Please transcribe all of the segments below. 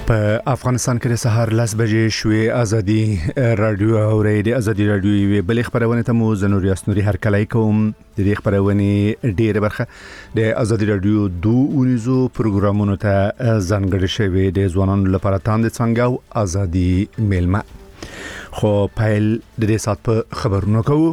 په افغانستان کې د سهار 10 بجې شوې ازادي رادیو او ریډیو ازادي رادیو بل خبرونه ته مو زنور یاسنوري هر کله کوم د دې خبرونه ډیره برخه د ازادي رادیو دوه پروګرامونو ته ځانګړي شوی د ځوانانو لپاره تاند څنګه او ازادي میلمه خو پایل د دې سات په خبرونو کوو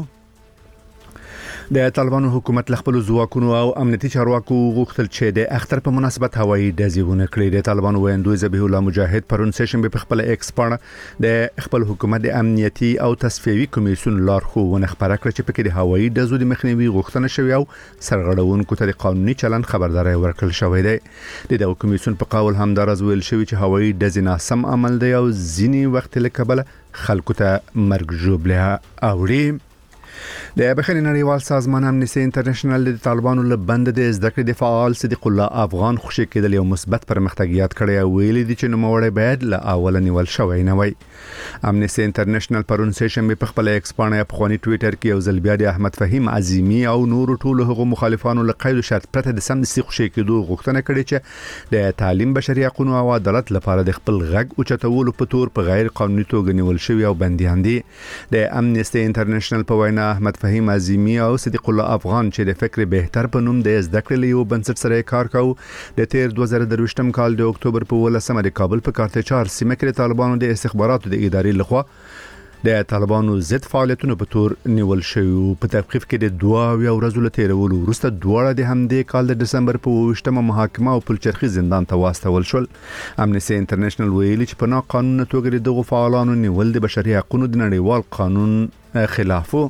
د طالبانو حکومت خپل ځواکونو او امنیتي چارواکو غوښتل چې د اختر په مناسبت هوایي ډزونه کړي. د طالبانو ویندوی ذبیح الله مجاهد پرون سیشن په خپل ایکس باندې د خپل حکومت د امنیتي او تصفیوي کمیسیون لارښوونه خبره کړې چې په کې د هوایي ډزو د مخنیوي غوښتنه شوې او سرغړونکو ته د قانوني چلند خبرداري ورکړل شوې ده. د کمیسیون په قول همدارز ویل شوی چې هوایي ډز ناسم عمل دی او ځینی وخت له کبله خلکو ته مرګ ژوبله اوړي. د بخښنې نړیوال سازمان امنیستي انټرنیشنل د طالبانو له بند د زده کړې د فعال صدیق الله افغان خوشی کېدل یو مثبت پرمختګیات کړی او ویلي دي چې نوموړی باید له اوله نیول شوی نه وي. امنیستي انټرنیشنل پرون سیشن په خپل ایکس باندې په خواني ټوئیټر کې یو ځل بیا د احمد فهیم عظیمی او نور ټولو هغو مخالفانو له قید شرط پرته د سمدستي خوشی کېدو غوښتنه کړې چې د تعلیم بشري حقوقو او عدالت لپاره د خپل غږ اوچتولو په تور په غیر قانوني توګه نیول شوی او بنديان دي. د امنیستي انټرنیشنل په وینا احمد فهیم عظیمی او صدیق الله افغان چې د فکر بهتر په نوم د زده کړې یو بنسټ سره کار کاوه د تیر 2023م کال د اکتوبر په 18 د کابل په کارته 4 سیمه کې طالبانو د استخباراتو د ادارې لخوا د طالبانو ضد فعالیتونو په تور نیول شوی. په توقیف کې د 2 ورځې له تیرولو وروسته دواړه د همدې کال د دسمبر په 28مه محاکمه او پلچرخي زندان ته واستول شول. امنیستي انټرنیشنل ویلي چې په ناقانونه توګه دغه فعالانو نیول د بشري حقوقو د نړیوال قانون خلافو.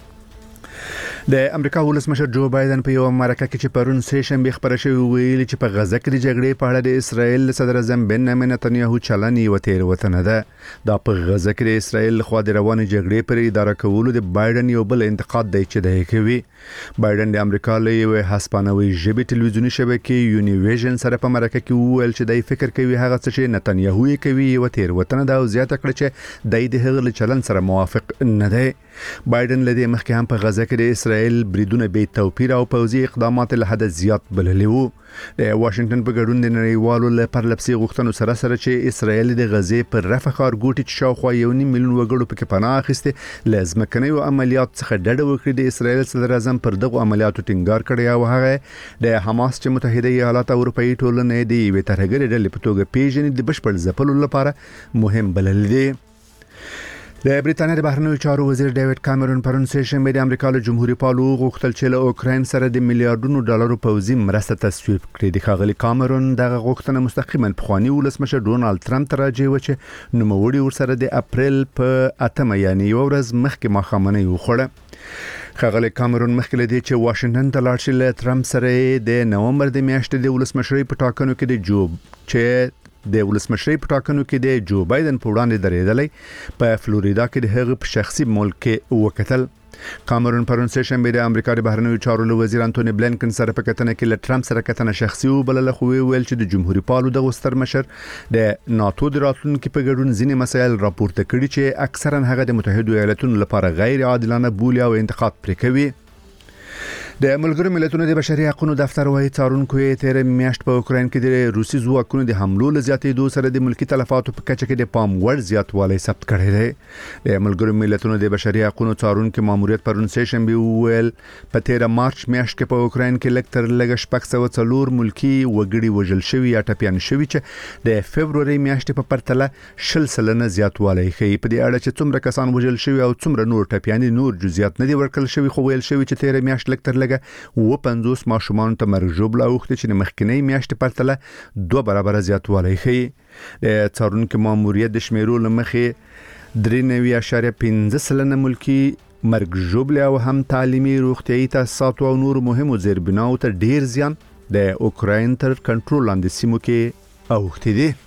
د امریکا ولسمشر جو بایدن په یو مرکه کې چې پرون سیشن به خبره شوی ویلي چې په غزه کې د جګړې په اړه د اسرائیل صدر اعظم بنیامین نتنیاهو چلن یو تیروتنه ده. دا په غزه کې د اسرائیل خوا د روانې جګړې پر اداره کولو د بایدن یو بل انتقاد دی چې دی کوي. بایدن د امریکا له یو هسپانوي ژبې ټلویزیونی شبکې یونیویژن سره په مرکه کې وویل چې دی فکر کوي هغه څه چې نتنیاهو یې کوي یو تیروتنه ده او زیاته کړه چې دی د هغه چلن سره موافق نه دی. بایدن لدې مخکې هم په غزه کې د اسرائیل بریدونه به توپیر او پوځي اقدامات له حد زیات بللي وو. د واشنگټن په ګډون د نړیوالو لپاره لپسي غوښتنو سره چې اسرائیل د غزې پر رفح ښارګوټي چې شاوخوا 1.5 میلیون وګړو پکې پناه اخیسته لازمکنیو عملیات څخه ډډه وکړي. د اسرائیل صدر اعظم پر دغه عملیاتو ټینګار کړی او هغه د حماس چې متحده ایالات او اروپאי ټولنې دی وی ترهګری ډلې په توګه پیژنې د بشپړ ځپلو لپاره مهم بلل دي. د بریټانیا د بهرنیو چارو وزیر ډیوډ کامرون پرون سیشن د امریکا له جمهوریت پالو غوښتل چې له اوکراین سره د میلیارډونو ډالرو پوځي مرسته تصویب کړي. د ښاغلي کامرون دغه غوښتنه مستقیما په خواني ولسمشر ډونالد ترامپ ته راجع و چې نوموړي ورسره د اپریل په 8 یعنی یو ورځ مخکې ماښامنۍ وخوړه. ښاغلي کامرون مخکې لدی چې واشنگټن ته لاړ شي له ترامپ سره د نومبر د میاشتې د ولسمشرۍ په ټاکنو کې د ولسمشرۍ په ټاکنو کې د جو بایدن په وړاندې درېدلې په فلوریدا کې د هغه په شخصي ملک وکتل. کامرون پرون سیشن د امریکا د بهرنیو چارو وزیر انټونی بلینکن سره په کتنه کې له ترامپ سره کتنه شخصي وبلله خو ویل چې د جمهوریت پالو د ستر مشر د ناتو د راتلونکو په ګډون ځینې مسایل راپورته کړي چې اکثرا هغه د متحده ایالاتونو لپاره غیر عادلانه بولي او انتقاد پرې کوي. د ملګرو ملتونو د بشري حقوقو دفتر وايي څارونکو یې تیر میاشت په اوکراین کې د روسي ځواکونو د حملو له زیاتېدو سره د ملکی تلفاتو په کچه کې د پام وړ زیاتوالی ثبت کړی دی. د ملګرو ملتونو د بشري حقوقو څارونکو ماموریت پرون سیشن به ویل په 13 مارچ میاشت کې په اوکراین کې لکتر لګ شپږ 4 ملکی وګړي وژل شوی یا ټپيان شوی چې د فبرवरी میاشتې په پرتله 10% زیاتوالی ښیي. په دې اړه چې څومره کسان وژل شوی او څومره نور ټپيان نور جزئیات نه دي ورکړل شوی خو ویل شوی چې 13 میاشت لکتر و 50 ماشومان ته مرګ ژوبله اوخته چې د مخکنی میاشتې پرتله 2 برابر زیاتوالی ښیي. د څارونکو ماموریت د شمیرو لمخې 93.5% ملکی مرګ ژوبله او هم تعلیمي روغتيایي تاسیسات او نور مهمو زیربناو ته ډیر زیان د اوکراین تر کنټرول لاندې سیمو کې اوخته دي.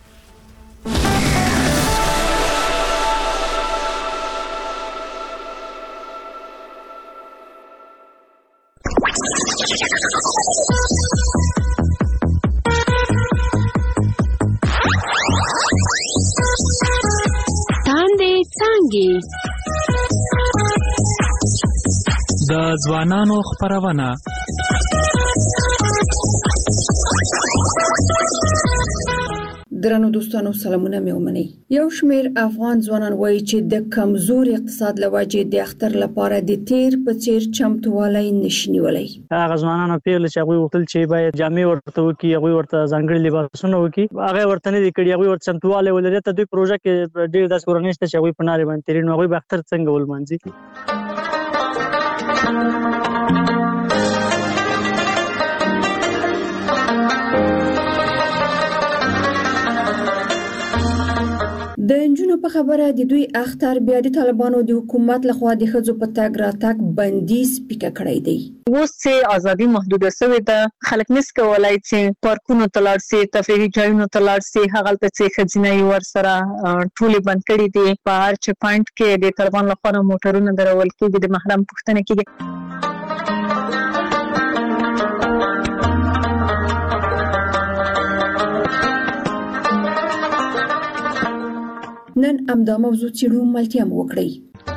د ځوانانو خبرونه درنو دوستانو سلامونه مې ومني. یو شمېر افغان ځوانان وایي چې د کمزور اقتصاد لوجې د اختر لپاره د تیر په څیر چمتووالی نشي نیولی. هغه ځوانانو پیغله چې هغه وکړل چې باید جامې ورته وکړي، هغه ورته ځانګړي لباسونه وکړي، هغه ورته نه دي کړي، هغه ورته چمتووالی ولري. ته دوی پروژه کې ډېر داسې کورنۍ شته چې هغوی په نارې باندې تېرېږي، نو هغوی به اختر څنګه ولمانځي؟ د نجونو په خبره د دوی اختر بیا د طالبانو د حکومت لخوا د ښځو په تګ راتګ بندیز پیکه کړی دی. اوس چې ازادي محدوده شوې ده، خلک نس کولای چې پارکونو ته لاړ شي، تفریحي ځایونو ته لاړ شي، هغلته چې ښځینه ورسره ټولې بند کړي دي. په هر چک پوینټ کې د طالبان لخوا موټرونه درول کېږي، د محرم پوښتنه کېږي. نن امدا موضوع څیړو ملتیا مو وکړئ.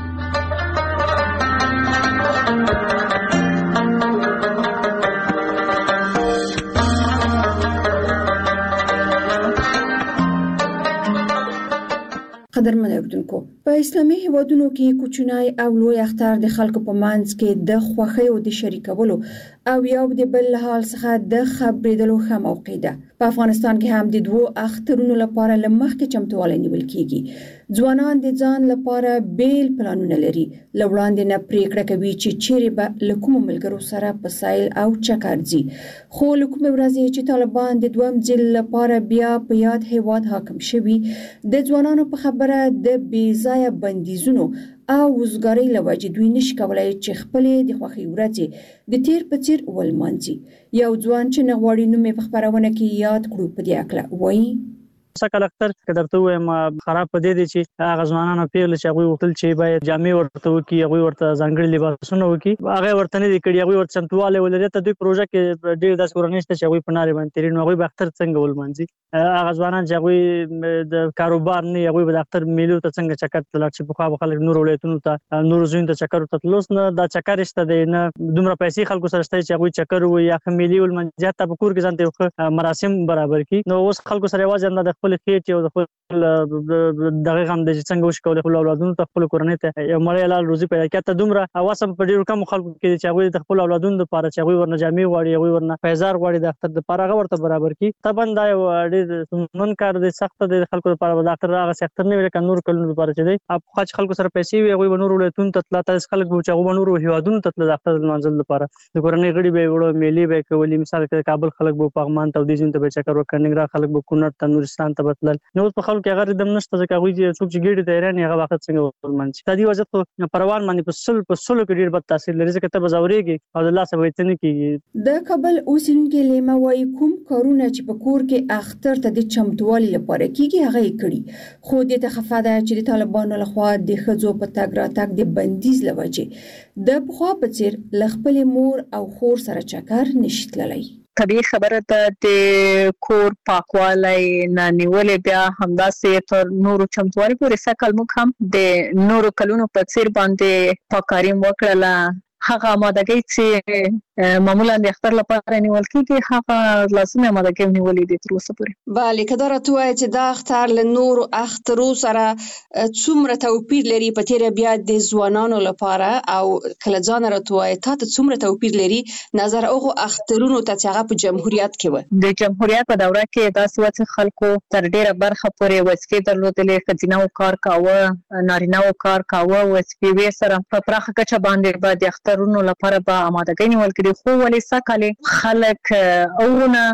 قدرمن اوریدونکو، په اسلامي هیوادونو کې کوچنی او لوی اختر د خلکو په منځ کې د خوښۍ او د شریکولو او یو د بل حال څخه د خبرېدلو ښه موقع ده. په افغانستان کې هم د دوو اخترونو لپاره له مخکې چمتووالی نیول کېږي. ځوانان د ځان لپاره بیل پلانونه لري. له وړاندې نه پریکړه کوي چې چیرې به له کومو ملګرو سره په سیل او چکر ځي. خو له کومې ورځې چې طالبان د دویم ځل لپاره بیا په یاد هیواد حاکم شوي، د ځوانانو په خبره د بېځایه بندیزونو او وزګارۍ له وجې دوی نشي کولای چې خپلې د خوښۍ ورځې د تیر په څیر ولمانځي. یو ځوان چې نه غواړي نوم یې په خپرونه کې یاد کړو په دې هکله وایي: سکل اختر که درته وایم خراب په دې دی چې هغه ځوانانو پیغله چې هغوی غوښتل چې باید جامې ورته وکړي، هغوی ورته ځانګړي لباسونه وکړي، هغه ورته نه دي کړي، هغوی ورته چمتووالی ولري. ته دوی پروژه کې ډېر داسې کورنۍ شته چې هغوی په نارې باندې تېرېږي، نو هغوی به اختر څنګه ولمانځي؟ هغه ځوانان چې هغوی د کاروبار نه، هغوی به د اختر میلو ته څنګه چکر ته لاړ شي؟ پخوا به خلک نورو ولایتونو ته، نورو ځایونو ته چکر ورته تلل. اوس نه دا چکر شته دی، نه دومره پیسې خلکو سره شته چې هغوی چکر ووایي یا ښه میلې ولمانځي، حتی په کور کې ځان ته یو ښه مراسم برابر کړي. نو اوس خلکو سره یوازې همدا د خپلې خېټې او د دغه غم د څنګه وشي کولای خپل اولادونو ته، خپل کورنۍ ته یو مړی حلال روزي پیدا کړي. ته دومره واسم په ډیرو کم خلکو کې چې هغوی د خپل اولادونو لپاره چې هغوی ورنه جامې غواړي، هغوی ورنه پیزار غواړي د اختر لپاره، هغه ورته برابر کړي. طبعا دا یو ډېر ستونزمن کار دی، سخت دی د خلکو لپاره. د اختر هغسې اختر نه وي لکه نور کلونو لپاره چې دی. پخوا چې خلکو سره پیسې وي، هغوی به نورو ولایتونو ته تلل. داسې خلک به وو چې هغوی به نورو هېوادونو ته تلل د اختر لمانځلو لپاره. د کورنۍ غړي به یې وړه، میلې به یې کولې. مثال کې د کابل خلک به پغمان ته او دې ځایونو ته به چکر وکړ، ننګرهار خلک به کونړ ته، نورستان ته به تلل. نو اوس په خلکو کې هغه ردم نشته، ځکه هغوی چې څوک چې ګېډې ته حیران وي هغه وخت څنګه ولمانځي. دا دې وضعیت خو په روان باندې په سلو کې ډېر بد تاثیر لري، ځکه ته به ځورېږې او د لاسه به یې څه نه کېږي. د کابل اوسېدونکې لیمه وایي کوم کارونه چې په کور کې اختر ته د چمتووالي لپاره کېږي هغه یې کړي، خو دې ته خفه ده چې د طالبانو لخوا د ښځو په تګ راتګ د بندیز له وجې د پخوا په څېر له خپلې مور او خور سره چکر نشي تللی. طبیعي خبره ده د کور پاکوالی نه نیولې بیا همداسې تر نورو چمتووالي پورې سږ کال موږ هم د نورو کلونو په څېر باندې پاککاري وکړله. هغه آمادګۍ چې معمولا د اختر لپاره نیول کېږي، هغه لازمي آمادګۍ نیولې دي تر اوسه پورې. بله، که دا راته ووایې چې دا اختر له نورو اخترو سره څومره توپیر لري په تېره بیا د ځوانانو لپاره، او کله ځان راته ووایې تا ته څومره توپیر لري نظر هغو اخترونو ته چې هغه په جمهوریت کې وه؟ د جمهوریت په دوره کې داسې وه چې خلکو تر ډېره برخه پورې وظیفې درلودلې، ښځینه‌و کار کاوه، نارینه‌و کار کاوه، وظیفې وې سره په پراخه کچه باندې به د اخترونو لپاره به آمادګۍ نیول کېدې. خو ولې سږ کال خلک اورونه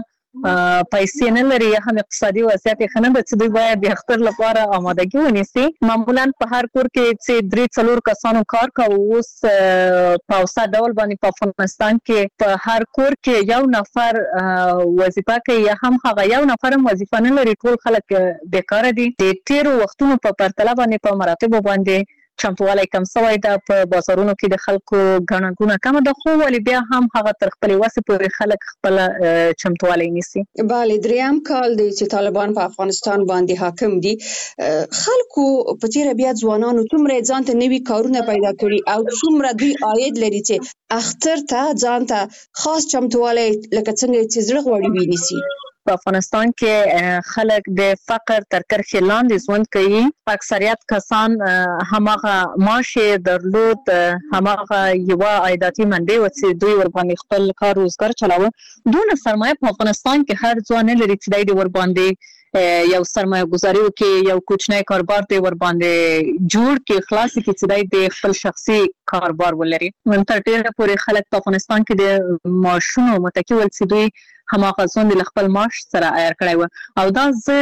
پیسې نه لري، یا هم اقتصادي وضعیت یې ښه نه ده چې دوی باید د اختر لپاره آمادګي ونیسي. معمولا په هر کور کې چې 3-4 کسانو کار کوي. اوس په اوسط ډول باندې په افغانستان کې په هر کور کې یو نفر وظیفه کوي، یا هم هغه یو نفر هم وظیفه نه لري. ټول خلک بیکاره دي. د تیرو وختونو په پرتله باندې په مراتبو باندې چمتووالی کم شوی ده، په بازارونو کې د خلکو ګڼه ګوڼه کمه ده، خو ولې بیا هم هغه تر خپلې وسې پورې خلک خپله چمتووالی نیسي. بله، دریم کال دی چې طالبان په افغانستان باندې حاکم دي. خلکو په تېره بیا ځوانانو څومره ځان ته نوي کارونه پیدا کړي او څومره دوی عاید لري چې اختر ته ځان ته خاص چمتووالی لکه څنګه چې زړه غواړي ونیسي. په افغانستان کې خلک د فقر تر کرښې لاندې ژوند کوي. اکثریت کسان هماغه معاش درلود، هماغه یو عایداتي منبع و چې دوی ورباندې خپل کار روزګار چلاوه. دونه سرمایه په افغانستان کې هر ځوان لري چې دی ورباندې یو سرمایه گذاری وکړي، یو کوچنی کاروبار دی ورباندې جوړ کړي، خلاص کړي چې دی د خپل شخصي کاروبار ولري. تر ډیره پورې خلک په افغانستان کې د معاشونو متکی ول چې دوی هماغه ځوند له خپل معاش سره عیار کړی و. او دا زه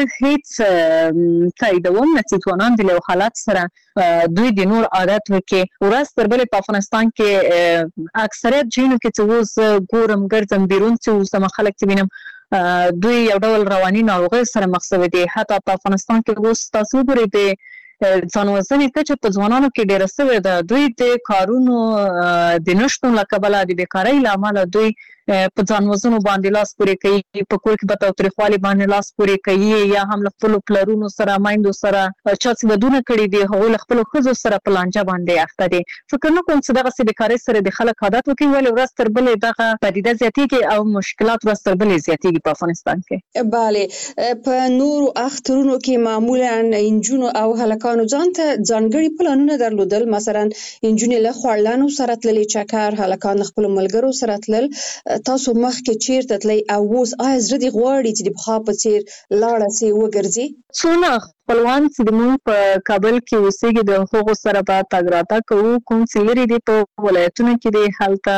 هیڅ تاییدوم نه چې ځوانان د له حالات سره دوی د نور عادت وکړي. ورځ تر بلې په افغانستان کې اکثریت ځینو کې چې اوس ګورم ګرځم بیرون چې اوس د خلک چې وینم دوی یو ډول رواني ناروغۍ سره مخ شوي دي. حتی په افغانستان کې اوس تاسو وګورئ د ځان وژنې کچه په ځوانانو کې ډیره شوې ده. دوی د کارونو د نشتون له کبله د بیکارۍ له امله دوی په ځان وژنو باندې لاس پورې کوي، په کور کې به تاوتریخوالي باندې لاس پورې کوي، یا هم له خپلو پلرونو سره میندو سره چا چې ودونه کړي دي هغوی له خپلو ښځو سره په لانجه باندې اخته دي. فکر نه کوم چې دغسې بیکارۍ سره د خلک عادت وکړي، ولې ورځ تر بلې دغه پدیده زیاتېږي او مشکلات ورځ تر بلې زیاتېږي په افغانستان کې. بله، په نورو اخترونو کې معمولا انجونو او هلکانو ځان ته ځانګړي پلانونه درلودل. مثلا انجونې له خوړلانو سره تللې چکر، هلکان له خپلو ملګرو سره تلل. تاسو مخکې چیرته تلئ او اوس آیا زړه دې غواړي چې د پخوا په څېر لاړه سي وګرځي؟ څونه خپلوان چې موږ په کابل کې اوسېږي د هغو سره به تګ راتګ کوو. کوم چې لرې دي په ولایتونو کې دي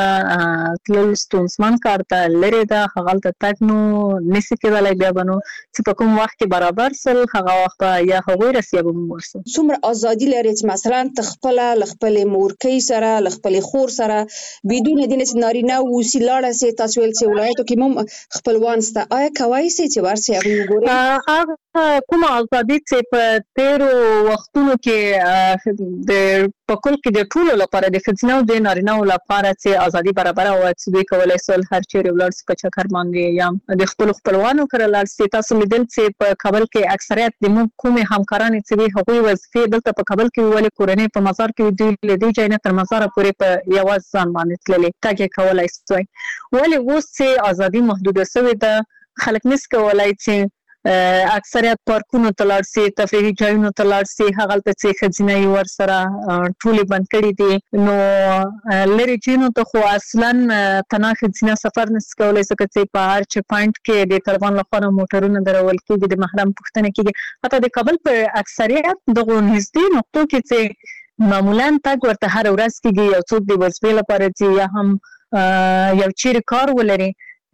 هلته تلل ستونزمن کار ته لرې ده، هغلته تګ نو نشي کېدلی. بیا به نو چې په کوم وخت کې برابر سل هغه وخت به یا هغوی رسي یا به موږ ورسو. څومره ازادي لري چې مثلا ته خپله له خپلې مورکۍ سره له خپلې خور سره بدون دې نه چې نارینه اوسي لاړه سي؟ تاسو ویل چې ولایتو کې هم خپلوان شته، آیا کولی سئ چې ورسئ هغوی وګورئ؟ کومه ازادي چې په تیرو وختونو کې د په کل کې د ټولو لپاره د ښځینه او د نارینه‌و لپاره چې ازادي برابره وه چې دوی کولی سول هر چیرې ولاړ سي په چکر باندې یا د خپلو خپلوانو کره لاړ سي. تاسو لیدل چې په کابل کې اکثریت د موږ کومې همکارانې چې وي هغوی وظیفې دلته په کابل کې ولې کورنۍ په مزار کې دوی له دې ځای نه تر مزاره پورې په یوازې ځان باندې تللې تګ یې کولی سوی. ولې اوس چې ازادي محدوده شوې ده خلک نشي کولی چې اکثریت پارکونو ته لاړ سي، تفریحي ځایونو ته لاړ سي، هغلته چې ښځینه یې ورسره ټولې بند کړي دي. نو لرې ځایونو ته خو اصلا تنها ښځینه سفر نشي کولی ځکه چې په هر چک پاینټ کې د طالبان لخوا نه موټرونه درول کېږي، د محرم پوښتنه کېږي. حتی د کابل په اکثریت دغو نږدې نقطو کې چې معمولا تګ ورته هره ورځ کېږي، یو څوک د وظیفې لپاره ځي یا هم یو چیرې کار ولري،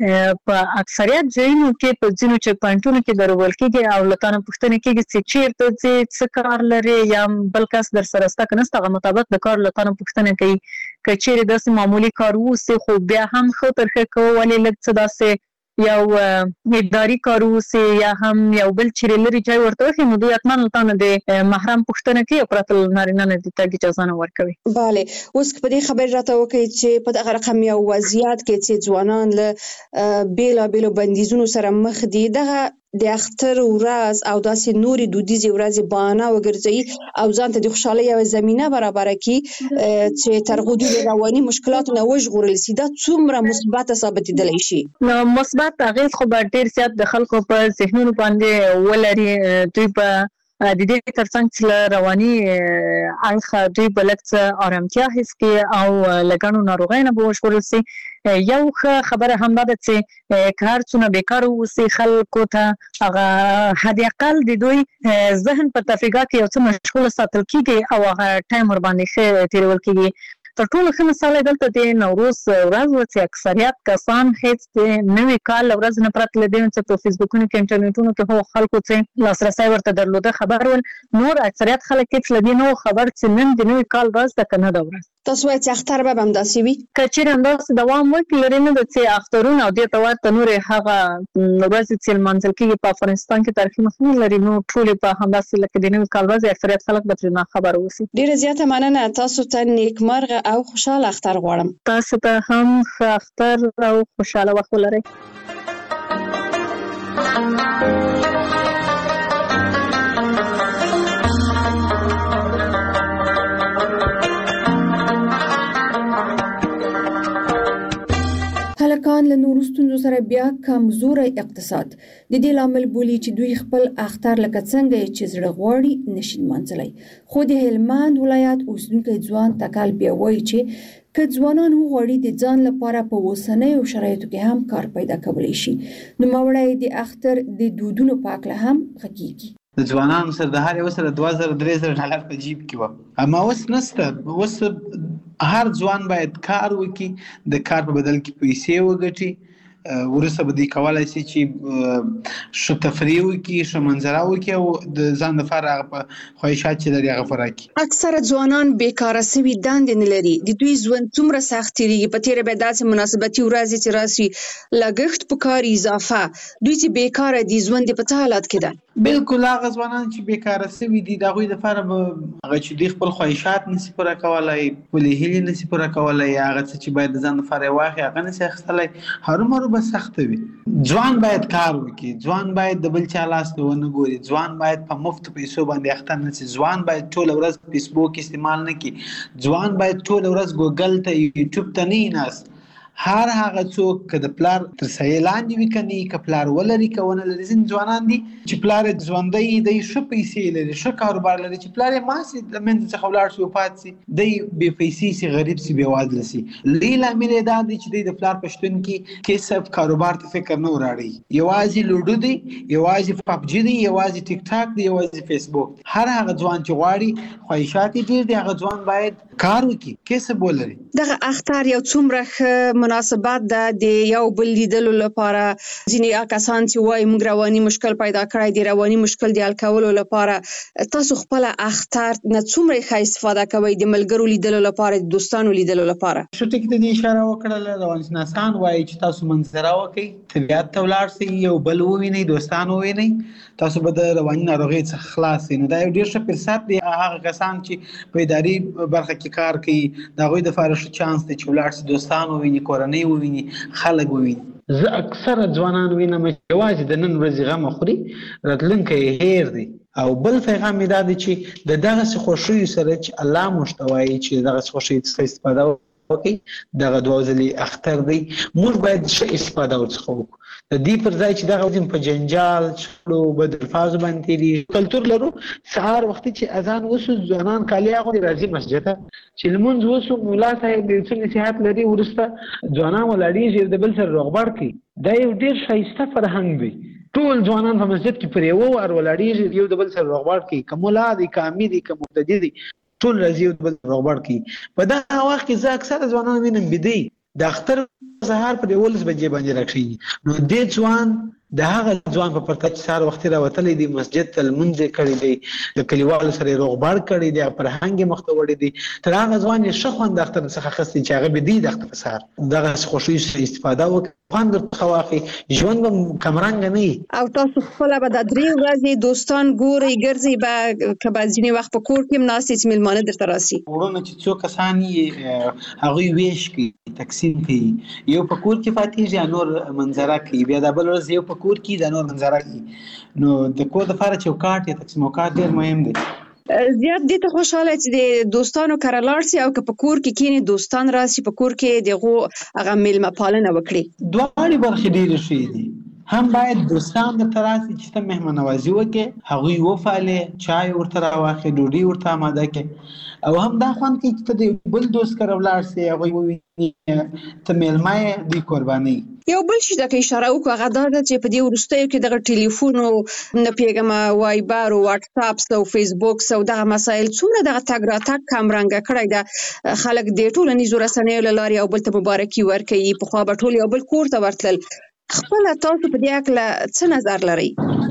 په اکثریت ځایونو کې په ځینو چک پاینټونو کې درول کېږي او له تا نه پوښتنه کېږي چې چیرته ځې، څه کار لرې، یا بل کس در سره شته که نشته، هغه مطابق د کار له تا نه پوښتنه کوي. که چیرې داسې معمولي کار واوسي خو بیا هم ښه تر ښه کوو، ولې لږ څه داسې یو اداري کار واوسي یا هم یو بل چیرې لرې ځای ورته وښي، نو دوی حتما له تا نه د محرم پوښتنه کوي او پرته له نارینه نه د تګ اجازه نه ورکوي. بله، اوس که په دې خبرې راته وکړئ چې په دغه رقم یو وضعیت کې چې ځوانان له بېلابېلو بندیزونو سره مخ دي، دغه د اختر ورځ او داسې نورې دودیزې ورځې بهانه وګرځوي او ځان ته د خوشحالۍ یوه زمینه برابره کړي چې تر هغو دوی د رواني مشکلاتو نه وژغورل سي، دا څومره مثبته ثابتېدلی شي؟ نو مثبت اغېز خو به ډېر زیات د خلکو په ذهنونو باندې ولري. دوی به د دې ترڅنګ چې له رواني اړخه دوی به لږ څه ارامتیا حس کړي او له ګڼو ناروغیو نه به وژغورل سي. یو ښه خبره هم دا ده چې که هر څونه بیکاره واوسي خلکو ته هغه حد اقل د دوی ذهن په تفریحات کې یو څه مشغوله ساتل کېږي او هغه ټایم ورباندې ښه تېرول کېږي. تر ټولو ښه مثال یې دلته د نوروز ورځ وه چې اکثریت کسان هېڅ د نوي کال له ورځې نه پرته له دې نه چې په فیسبوکونو کې انټرنیټونو کې هغو خلکو چې لاسرسی ورته درلوده خبر ول، نور اکثریت خلک هېڅ له دې نه وو خبر چې نن د نوي کال ورځ ده که نه ده ورځ. تاسو وایئ چې اختر به همداسې وي؟ که چېرې همداسې دوام وکړي، لرې نه ده چې اخترونه او دې ته ورته نورې هغه ورځې چې لمانځل کېږي په افغانستان کې تاریخي مخینه لري، نو ټولې به همداسې لکه د نوي کال ورځې اکثریت خلک به ترې ناخبره اوسي. ډېره زیاته مننه. تاسو ته نیکمرغه او خوشحاله اختر غواړم. تاسو ته هم ښه اختر او خوشحاله وخت ولرئ. هلکان له نورو ستونزو سره سره بیا کمزوري اقتصاد د دې لامل بولی چې دوی خپل اختر لکه څنګه چې زړه غواړي نشي منځلای. خو د هلمند ولایت اوسیدونکو ځوان تکل بیا وایي چې که ځوانان غواړي د ځان لپاره په اوسنیو شرایطو کې هم کار پیدا کولی شي نو مورای د اختر د دودونو په اړه هم حقیقي د ځوانانو سره د هر یو سره 2000-3000 ډالر په جیب کې و اما اوس نسته. اوس هر ځوان باید کار وکړي د کار په بدل کې پیسې وګټي ورسره به دی کولای شي چې شو تفریح وکړي شو منظره وکړي او د ځان لپاره په خواهشات چې لري هغه پوره کړي. اکثره ځوانان بیکاره سوي دندې نه لري. د دوی ژوند څومره سخت تیریږي په تیره به داسې مناسبتي ورځې چې راسي لګښت په کار اضافه دوی چې بیکاره دي ژوند په څه حالت کې ده. بالکل هغه ځوانان چې بیکاره سوي دي د هغوی لپاره به هغه چې دوی خپل خواهشات نشي پوره کولی خپلې هیلې نشي پوره کولی هغه څه چې باید د ځان لپاره یې واخلي هغه نشي اخیستلی هرومرو به سخته وي. ځوان باید کار وکړي ځوان باید د بل چا لاس ته ونه ګوري ځوان باید په مفتو پیسو باندې اخته نه شي ځوان باید ټوله ورځ فیسبوک استعمال نه کړي ځوان باید ټوله ورځ ګوګل ته یوټیوب ته نه کښېناست. هر هغه څوک که د پلار تر سایې لاندې وي که نه که پلار ولري که ونه لري. ځینې ځوانان دي چې پلار یې ژوندی دی ښه پیسې لري ښه کاروبار لري چې پلار یې مړ شي د منځ څخه ولاړ شي وفات شي دی بې پیسې شي غریب شي بېوزله شي. لوی لامل یې دا دی چې دی د پلار په شتون کې کسب کاروبار ته فکر نه وراړي. یوازې لوډو دی یوازې پبجي دی یوازې ټیک ټاک دی یوازې فیسبوک. هر هغه ځوان چې غواړي خواهشات یې ډېر دي هغه ځوان باید کار وکړي کسب ولري. دغه اختر یو څومره ښه مناسبت ده د یو بل لیدلو لپاره. ځینې کسان چې وایي موږ رواني مشکل پیدا کړی دی رواني مشکل د حل کولو لپاره تاسو خپل اختر نه څومره ښه استفاده کوئ د ملګرو لیدلو لپاره د دوستانو لیدلو لپاره؟ ښه ټکي ته دې اشاره وکړله روانشناسان وایي چې تاسو منظره وکړئ طبیعت ته ولاړ شئ یو بل ووینئ دوستان ووینئ تاسو به د رواني ناروغۍ څخه خلاص شئ. نو دا یو ډېر ښه فرصت دی. هغه کسان چې په اداري برخه کې کار کوي د هغوی دپاره ښه چانس دی چې ولاړ شي دوستان وویني کورنۍ وویني خلک وویني. زه اکثره ځوانان وینم چې یوازې د نن ورځې غم خوري راتلونکی یې هیر دی. او بل پیغام یې دا دی چې د دغسې خوښیو سره چې الله موږ ته وایي چې دغسې خوښیو څخه استفاده وکړئ دغه دوه ځلې اختر دی موږ باید ښه استفاده ورڅخه وکړو. د دې پر ځای چې دغه ورځې په جنجال شخړو بد الفاظو باندې تېرېږي. کلتور لرو سهار وختي چې اذان وسو ځوانان کالي اغوندي راځي مسجد ته چې لمونځ وسو ملا صاحب یو څه نصیحت لري وروسته ځوانان ولاړېږي د بل سره روغبړ کوي. دا یو ډېر ښایسته فرهنګ دی. ټول ځوانان په مسجد کې پر یوه وار ولاړېږي یو د بل سره روغبړ کوي که ملا دی که امیر دی که مقتدي دی ټول راځي یو د بل سره روغبړ کوي. په دغه وخت کې زه اکثره ځوانان وینم بیده د اختر سهار په 11 بجې باندې راکښېني. نو دې ځوان د هغه ځوان په پرتله چې سهار وختي راوتلی دی مسجد ته لمونځ یې کړی دی د کلیوالو سره یې روغبړ کړی دی فرهنګ یې مخ ته وړی دی تر هغه ځوان یې ښه خوند د اختر څخه اخیستی چې هغه بیدی د اختر په سهار دغسې خوښیو څخه استفاده وکړي خوند ورڅخه واخلي ژوند به کمرنګه نه وي. او تاسو خپله به دا 3 ورځې دوستان ګورئ ګرځئ به که به ځینې وخت په کور کې هم ناست چې میلمانه درته راسي وروڼه چې څو کسان یې هغوی ویش کوي تقسیم کوي یو په کور کې پاتېږي یا نور منظره کوي بیا دا بل ورځ یو په کور کې دا نور منظره کوي. نو د کور دپاره چوکاټ یا تقسیم اوقات ډېر مهم دی. زیات دې ته خوشحاله چې د دوستانو کره لاړ سي او که په کور کې کینې دوستان راسي په کور کې دغه هغه میلمه پالنه وکړي. دواړې برخې ډېرې ښې دي. هم باید دوستان درته راسي چې ته مهمان نوازي وکړې هغوی وپالې چای ورته راواخلې ډوډۍ ورته اماده کړې او هم دا خوند کوي چې ته د بل دوست کره ولاړ سې هغوی وویني ته میلمه یې دوی قربانۍ. یو بل شي ته که اشاره وکړو هغه دا ده چې په دې وروستیو کې دغه ټلیفون او نه پوهېږم وایبر او واټساپس او فیسبوکس او دغه مسایل څومره دغه تګ راتګ کمرنګه کړی ده. خلک د ټولنیزو رسنیو له لارې یو بل ته مبارکي ورکوي. پخوا به ټول یو بل کور ته ورتلل. خپله تاسو په دې هکله څه نظر لرئ؟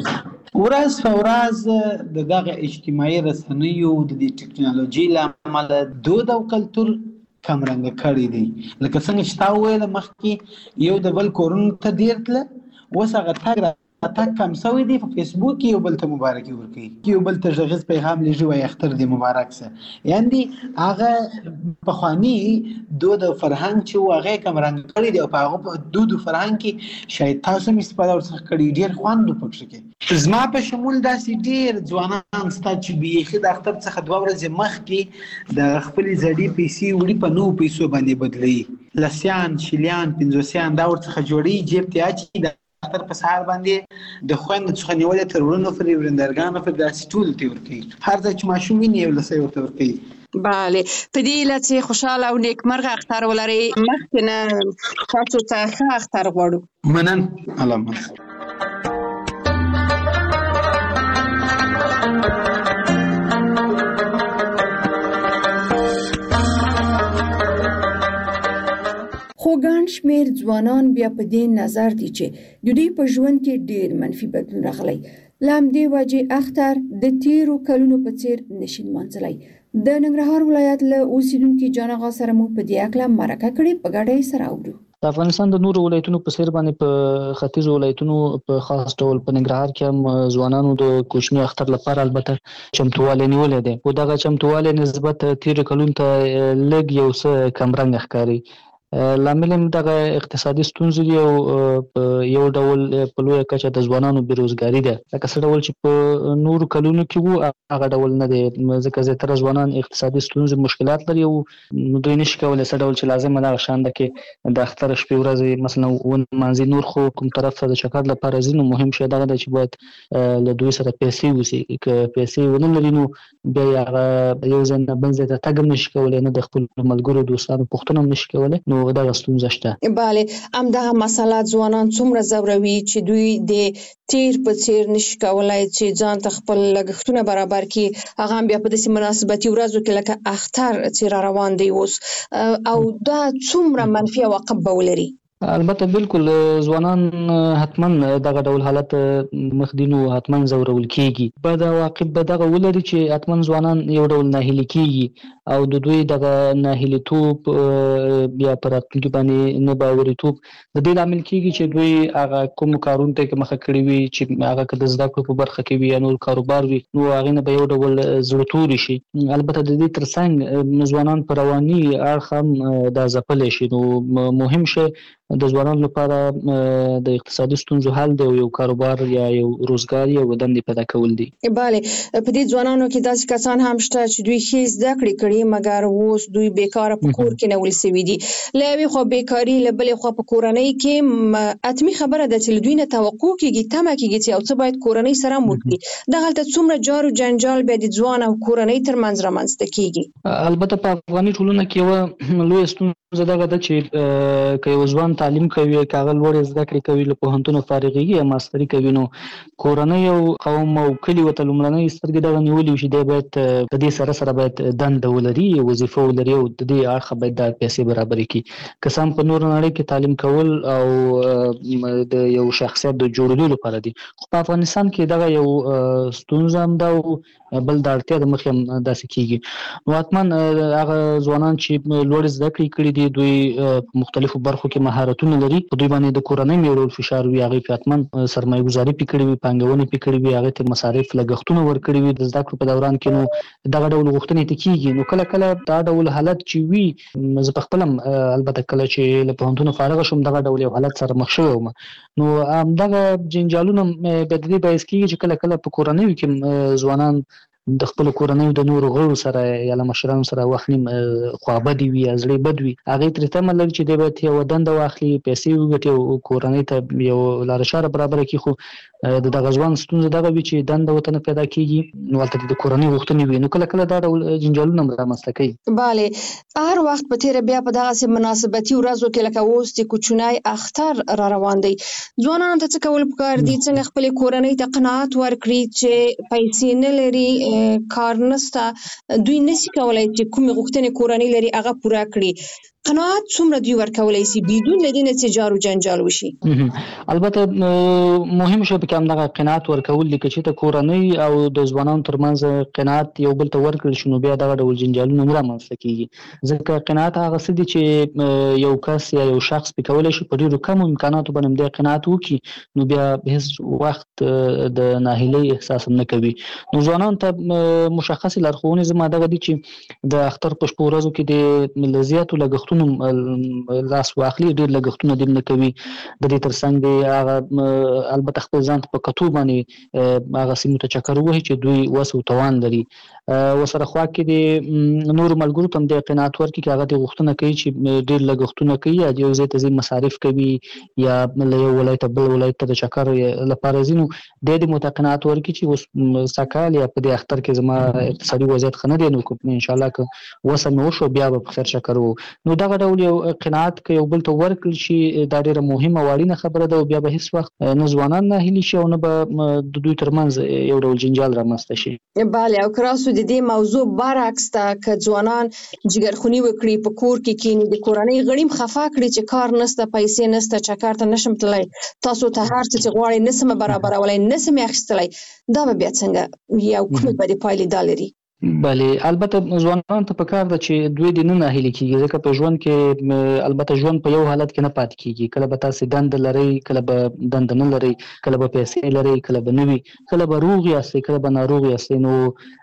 ورځ په ورځ د دغه اجتماعي رسنیو د دې ټکنالوژۍ له امله دود او کلتور کمرنګه کړی دی. لکه څنګه چې تا وویله مخکې یو د بل کورونو ته ډېر تله اوس هغه تګ تک کم سوی دی په فیسبوک کې یو بل ته مبارکي ورکوي، یو بل ته غږیز پیغام لېږي وایي اختر دې مبارک سه. یعنې هغه پخواني دود او فرهنګ چې و هغه کم رنګ کړی دی او په هغه دود او فرهنګ کې شاید تاسو هم استفاده ورڅخه کړې، ډېر خوند پکښې کې. زما په شمول داسې ډېر ځوانان ستا چې بیخي د اختر څخه 2 ورځې مخکې د خپلې زړې پیسې وړي په نوو پیسو باندې بدلوي، لسیان، شلیان، 50 دا ورڅخه جوړي، جیب ته اچي، د اختر په سهار باندې د خویندو څخه نیولې تر وروڼو پورې ورندرګانو پورې داسې ټولو ته ورکوي. هر ځای چې ماشوم ویني یو لسی ورته ورکوي. بله، په دې هیله چې خوشحاله او نیکمرغه اختر ولرئ. مخکې نه تاسو ته ښه اختر غواړو. منن. الله خو ګڼ شمېر ځوانان بیا په دې نظر دي چې د دوی په ژوند کې ډېر منفي بدلون راغلی. له همدې وجې اختر د تیرو کلونو په څېر نشي لمانځلی. د ننګرهار ولایت له اوسیدونکي جان آغا سره مو په دې اړه مرکه کړې، په ګډه یې سره اورو. د افغانستان د نورو ولایتونو په څېر باندې په ختیځو ولایتونو په خاص ډول په ننګرهار کې هم ځوانانو د کوچني اختر لپاره البته چمتووالی نیولی دی، خو دغه چمتووالی نسبت تیرو کلونو ته لږ یو څه کمرنګه ښکاري. لامل هم دغه اقتصادي ستونزې دي او یو ډول په لویه کچه د ځوانانو بیروزګاري ده. لکه څه ډول چې په نورو کلونو کې وو هغه ډول نه دی، ځکه زیاتره ځوانان اقتصادي ستونزې مشکلات لري او دوی نشي کولی څه ډول چې لازمه دغه شان ده کې د اختر شپې ورځې مثلا ونمانځي. نور خو کوم طرف ته د چکر لپاره ځي، نو مهم شی دغه ده چې باید له دوی سره پیسې وسي. که پیسې ونه لري نو بیا یې هغه یو ځای نه بل ځای ته تګ هم نشي کولی، نه د خپلو ملګرو دوستانو پوښتنه هم نشي کولی، نو دغه ستونزه شته. بله، همدغه مسله ځوانان څومره ځوروي چې دوی د تیر په څیر نشي کولای چې ځان ته خپل لګښتونه برابر کړي، هغه هم بیا په داسې مناسبتي ورځو کې لکه اختر چې را روان دی اوس، او دا څومره منفي عواقب به ولري. البته بالکل ځوانان حتما دغه ډول حالت مخ دي، نو حتما ځورول کیږي. بد عواقب به دغه ولري چې حتما ځوانان یو ډول ناهیلي کیږي او د دوی دغه ناهیلیتوب بیا پر راتلونکي باندې نه باورېتوب د دې لامل کیږي چې دوی هغه کوم کارونه ته مخه کړي وي چې هغه که د زده کړو په برخه کې وي یا نور کاروبار وي، نو هغې نه به یو ډول زړه توري شي. البته د دې ترڅنګ ځوانان په رواني اړخ هم دا ځپلی شي. نو مهم شی د ځوانانو لپاره د اقتصادي ستونزو حل دی او یو کاروبار یا یو روزګار یا دندې پیدا کول دي. بله، په دې ځوانانو کې داسې کسان هم شته چې دوی ښې زده کړې کړي مګر اوس دوی بیکاره په کور کې نیول سوي دي. له یوې خوا بیکاري، له بلې خوا په کورنۍ کې حتمي خبره ده چې له دوی نه توقع کېږي، تمه کېږي چې یو څه باید کورنۍ سره هم وکړي. دغلته څومره جار و جنجال بیا د ځوان او کورنۍ ترمنځ رامنځته کېږي. البته په افغاني ټولنه کې یوه لویه ستونزه دغه ده چې که یو ځوان تعلیم کوي، که هغه لوړې زده کړې کوي، له پوهنتونه فارغېږي یا ماستري کوي، نو کورنۍ او قوم او کلي ورته لومړنۍ سترګې دغه نیولې وي چې دی باید په دې سره سره باید دنده ولري، وظیفه ولري او د دې اړخه باید دا پیسې برابرې کړي. که څه هم په نورو نړۍ کې تعلیم کول او د یو شخصیت د جوړېدو لپاره دي، خو په افغانستان کې دغه یو ستونزه هم ده او بل د اړتیا د مخې هم داسې کېږي. نو حتما هغه ځوانان چې لوړې زده کړې کړي دي، دوی په مختلفو برخو کې مهارتونه لري، په دوی باندې د کورنۍ یو ډول فشار وي، هغې پې حتما سرمایه ګزاري پې کړې وي، پانګونې پې کړې وي، هغې ته مصارف لګښتونه ورکړي وي د زده کړو په دوران کې، نو دغه ډول غوښتنې ته کېږي. نو کله کله دا ډول حالت چې وي، زه په خپله البته کله چې له پوهنتونه فارغه شوم دغه ډول یو حالت سره مخ شوی وم، نو همدغه جنجالونه بیا د دې باعث کېږي چې کله کله په کورنیو کې ځوانان د خپل کورنۍ د نورو غړو سره یا له مشرانو سره وخت نیم خوابدي وي یا زړه بد وي، هغې ترې تمه لري چې دی باید یوه دنده واخلي، پیسې وګټي او کورنۍ ته یو لاره چاره برابره کړي. خو د دغه ځوان ستونزه دغه وي چې دنده ورته نه پیدا کېږي، نو هلته د کورنۍ غوښتنې وي، نو کله کله دا ډول جنجالونه رامنځته کوي. بله، هر وخت په تېره بیا په دغسې مناسبتي ورځو کې لکه اوس د کوچنی اختر را روان دی، ځوانانو ته څه کول پکار دي؟ څنګه خپلې کورنۍ ته قناعت ورکړي چې پیسې نه لري، کار نشته، دوی نشي کولای چې کومې غوښتنې کورنۍ لري هغه پوره کړي. قناعت څومره دوی ورکولای شي بدون لدینه چې جارو جنجال وشي؟ البته مهم شی په کوم دغه قناعت ورکول لیک چې د کورنۍ او د ځوانانو ترمنځ قناعت یو بل ته ورکړل شنو بیا دغه ډول جنجالونه نه رامنځته کیږي ځکه قناعت هغه څه دي چې یو کس یا یو شخص په کولای شي په ډیرو کم امکاناتو باندې د قناعت وکړي نو بیا هیڅ وخت د ناهیلۍ احساس نه کوي. نو ځوانان ته مشخص لارښوونې زما دغه دي چې د اختر په شپو ورځو کې د لزیاتو لګښتونو لاس واخلي ډیر لګښتونه دې نه کوي د دې ترڅنګ دی هغه البته خپل ځان په کتو باندې هغه سیمه ته چکر وهي چې دوی وسو توان لري وسره خوا کې د نور ملګرو ته د قناعت ورکړي چې هغه د غوښتنه کوي چې ډیر لګښتونه کوي یا یو ځای ته ځي مصارف کوي یا یو ولایت بل ولایت ته چکر لپاره ځي نو د متقنات ورکړي چې اوس سکال یا په دې اختر کې زما اقتصادي وضعیت خنه دی نو کوم ان شاء الله که وسه نو شو بیا به خیر چکر وو نو دغه ډول یو قناعت کې یو بل ته ورکړل شي دا ډیره مهمه واړینه خبره ده او بیا به هیڅ وخت نه ځوانان نه هلي شي او نه به د دوی ترمنځ یو ډول جنجال رامنځته شي. بله او کراسو د دې موضوع برعکس ته که ځوانان جګرخونی وکړي په کور کې کینی د کورنۍ غړیم خفا کړي چې کار نسته پیسې نسته چکر ته نشم تلای تاسو ته هر څه چې غواړي نسمه برابرولای نسمه اخیستلای دا به بیا څنګه یو کومه به پایلې دالري؟ بله البته ځوانان ته پکار ده چې دوی د نه ناهیلي کیږي ځکه په ژوند کې البته ژوند په یو حالت کې نه پات کیږي کله به تاسو دند لري کله به دند نه لري کله به پیسې لري کله به نه وي کله به روغ یاستئ کله به ناروغ یاستئ نو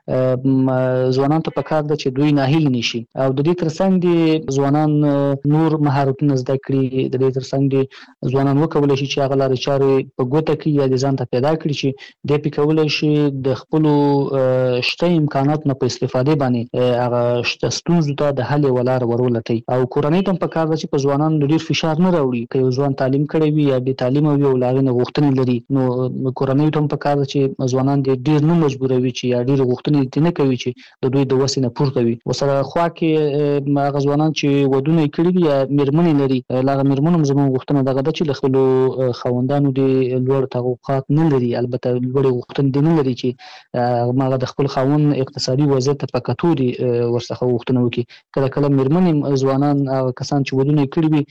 ځوانان ته پکار ده چې دوی ناهیلي نشي او د دې ترڅنګ دي ځوانان نور مهارتونه زده کړي د دې ترڅنګ دي ځوانان وکولای شي چې هغه لارې چارې په ګوته کې یا د ځان ته پیدا کړي چې د پکولای شي د خپل شته امکانات نه په استفاده باندې هغه شته ستونزو ته د حل ولار ورولتي او کورنۍ ته پکار ده چې په ځوانانو ډیر فشار نه راوړي که یو ځوان تعلیم کړی وي یا به تعلیم وي او لاغې غوښتنې لري نو کورنۍ ته پکار ده چې ځوانان ډیر نه مجبوروي چې یا ډیر غوښتنې نه کوي چې د دوی د وسې نه پورته وي وسره خوا کې هغه ځوانان چې ودونه کړي دي یا میرمنې لري لاغه میرمنو زموږ غوښتنه دغه ده چې خپل خوندانو د لوړ توقعات نه لري البته لوړ غوښتنې نه لري چې هغه د خپل خوند اقتصادي وضعیت ته پکاتو دي ورڅخه غوښتنه وکړي کله کله میرمنې ځوانان کسان چې ودونه کړي وي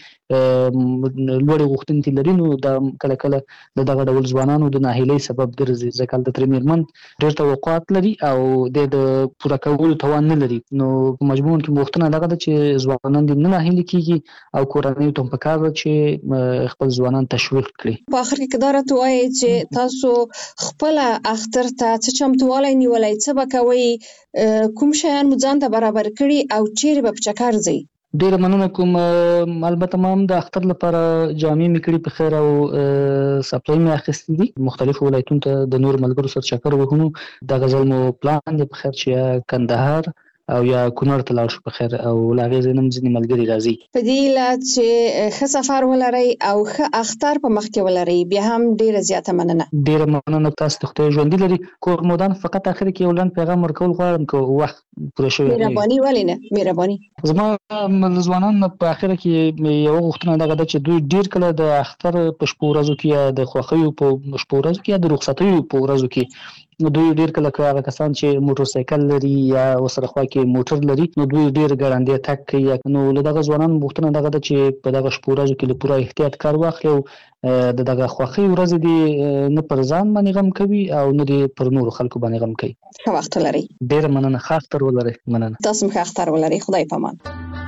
لوړ غوښتنې لري نو دا کله کله دغه ډول ځوانانو د ناهیلۍ سبب ګرځي ځکه د تر میرمن ډېر توقعات لري او د پوره کولو توان نه لري نو په مجموع کې غوښتنه دغه ده چې ځوانان دې نه ناهیلي کیږي او کورنۍ ته پکار ده چې خپل ځوانان تشویق کړي. په اخر کې قدرت وایي چې تاسو خپل اختر ته څه چمتووالی نیولای څه به کوئ کوم شیان مو ځان ته برابر کړي او چیرې به په چکر ځئ؟ ډیره مننه کوم البته ما هم د اختر لپاره جامې مې کړي په خیر او سپلای مې اخیستې دي مختلفو ولایتونو ته د نور ملګرو سره چکر وهونو د غزل مو پلان دی په خیر چې کندهار او یا کونړ ته لاړ شو په خیر او لاغې زینم ځینې ملګري راځي په دې لات چې ښه سفر ولرئ او ښه اختر په مخ کې ولرئ بیا هم ډیره زیاته مننه تاسو ته خدای ژوندي لري کور مودان فقط اخر کې یو لنډ پیغام ورکول غواړم که وخت پوره شوی مهرباني ولې نه مهرباني زما ځوانان په اخر کې یو غوښتنه دغه ده چې دوی ډیر کله د اختر په شپو ورځو کې یا د خوښیو په شپو ورځو کې یا د رخصتیو په ورځو کې دوی ډیر کله هغه کسان چې موټر سایکل لري یا وسره خوا کې موټر لري نو دوی ډیر ګړندې تګ کوي نو له دغه ځوانان غوښتنه دغه ده چې په دغه شپو ورځو کې له پوره احتیاط کار واخلي او دغه خوښي ورځ دي نه پر ځان باندې غم کوي او نه دي پر نور خلکو باندې غم کوي. ښه وخت لري. ډیر مننه ښه اختر ولرئ. مننه تاسو هم ښه اختر ولرئ. خدای پامان.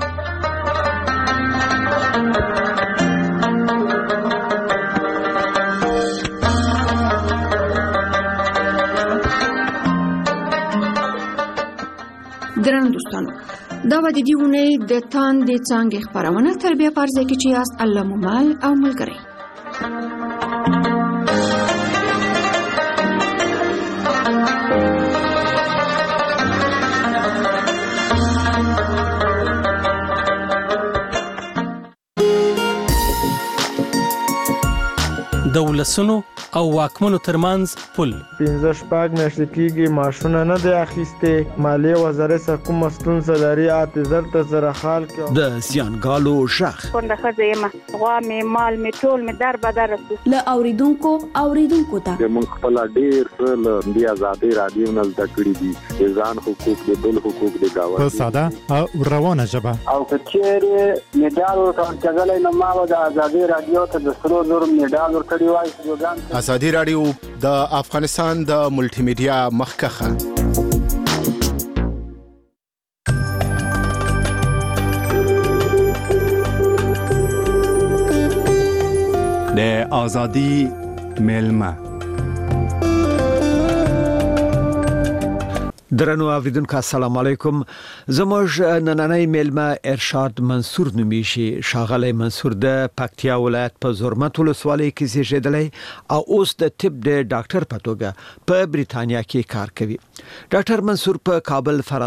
درنو دوستانو دا و د دې ونې د تاندې څانګې خپرونه تر بیا پرځای کې چې یاست الله مو مل او ملګری. د ولسونو او واکمنو ترمنځ پل 15 شپږ میاشتې کېږي ماشونه نه دی اخیستې مالیې وزارت سره کومه ستونزه لري اعتذار ته سره حال کې د زیانګالو شخ څنګه خځه یم غوا مې مال مې ټول مې در بدر له اوریدونکو ته موږ خپل ډیر څه د آزادۍ رادیو نه زده کړی دي ځان حقوق د بل حقوق د گاوند په ساده او روانه ژبه او کچېره میډال ورکړل نو ما د آزادۍ رادیو ته د 300 میډال ورکړی وای آزادۍ رادیو د افغانستان د ملټي میډیا مخکخه د آزادی میلمه درنو اوریدونکو السلام علیکم زموږ نننۍ میلمه ارشاد منصور نومیشي شاغلی منصور د پکتیا ولایت په زرمت ولسوالۍ کې زیږیدلی او اوس د طب د ډاکټر په توګه په بریتانیا کې کار کوي ډاکټر منصور په کابل